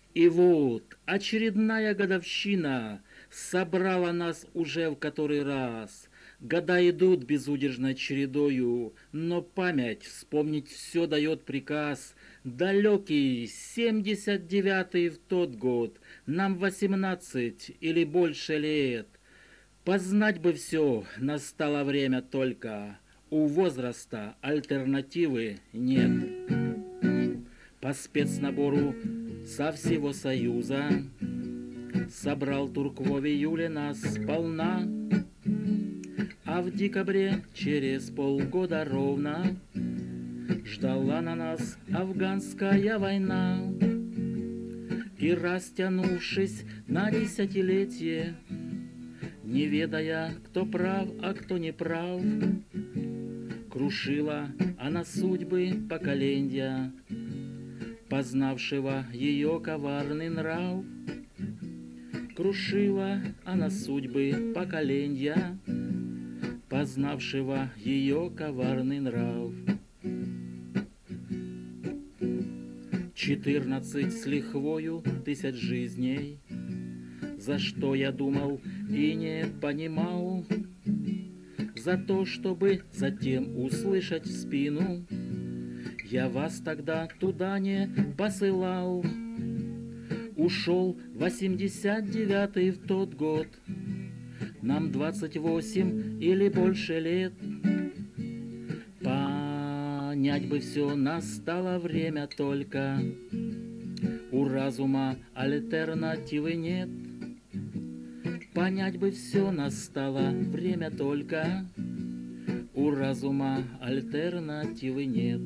И вот очередная годовщина собрала нас уже в который раз. Года идут безудержной чередою, но память вспомнить все дает приказ. Далекий 79-й в тот год, нам 18 или больше лет. Познать бы все, настало время только. У возраста альтернативы нет. По спецнабору со всего Союза собрал Турков в июле нас сполна, а в декабре через полгода ровно ждала на нас афганская война. И растянувшись на десятилетие, не ведая, кто прав, а кто не прав, крушила она судьбы поколенья, познавшего ее коварный нрав. Крушила она судьбы поколенья, познавшего ее коварный нрав. 14 с лихвою тысяч жизней, за что я думал и не понимал, за то, чтобы затем услышать в спину, я вас тогда туда не посылал. Ушел 89-й в тот год, нам 28 или больше лет. Понять бы все, настало время только, у разума альтернативы нет. Понять бы все, настало время только, у разума альтернативы нет.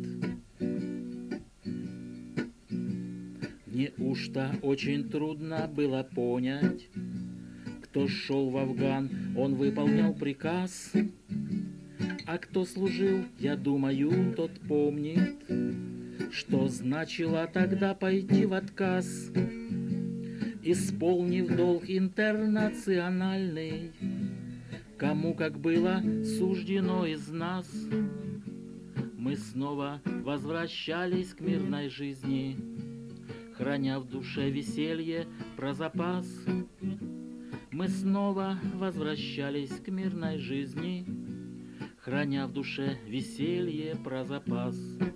Неужто очень трудно было понять, кто шел в Афган, он выполнял приказ, а кто служил, я думаю, тот помнит, что значило тогда пойти в отказ. Исполнив долг интернациональный, кому как было суждено из нас, мы снова возвращались к мирной жизни, храня в душе веселье про запас. Мы снова возвращались к мирной жизни, храня в душе веселье про запас.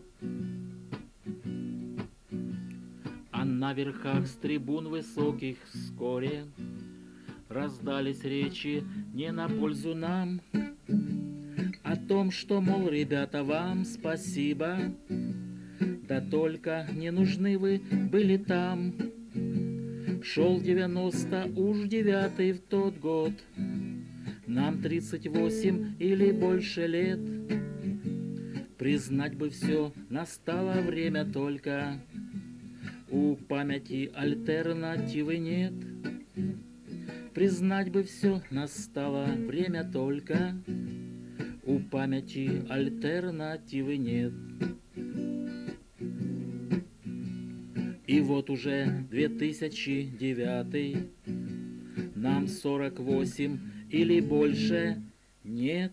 А на верхах с трибун высоких вскоре раздались речи не на пользу нам, о том, что, мол, ребята, вам спасибо, да только не нужны вы были там. Шел 99-й в тот год, нам 38 или больше лет. Признать бы все, настало время только, у памяти альтернативы нет. Признать бы все, настало время только, у памяти альтернативы нет. И вот уже 2009, нам 48 или больше нет.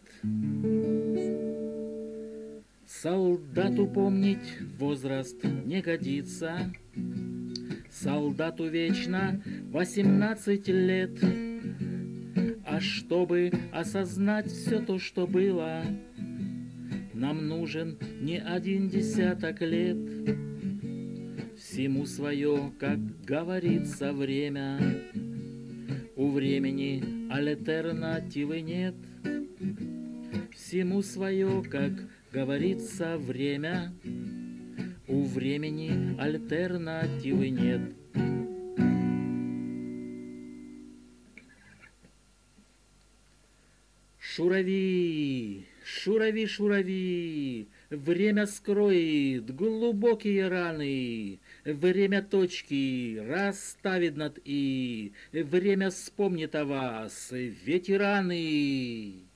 Солдату помнить возраст не годится, солдату вечно 18 лет. А чтобы осознать все то, что было, нам нужен не один десяток лет. Всему свое, как говорится, время, у времени альтернативы нет. Всему свое, как говорится, время, у времени альтернативы нет. Шурави, шурави, шурави, время скроет глубокие раны, время точки расставит над «и», время вспомнит о вас, ветераны.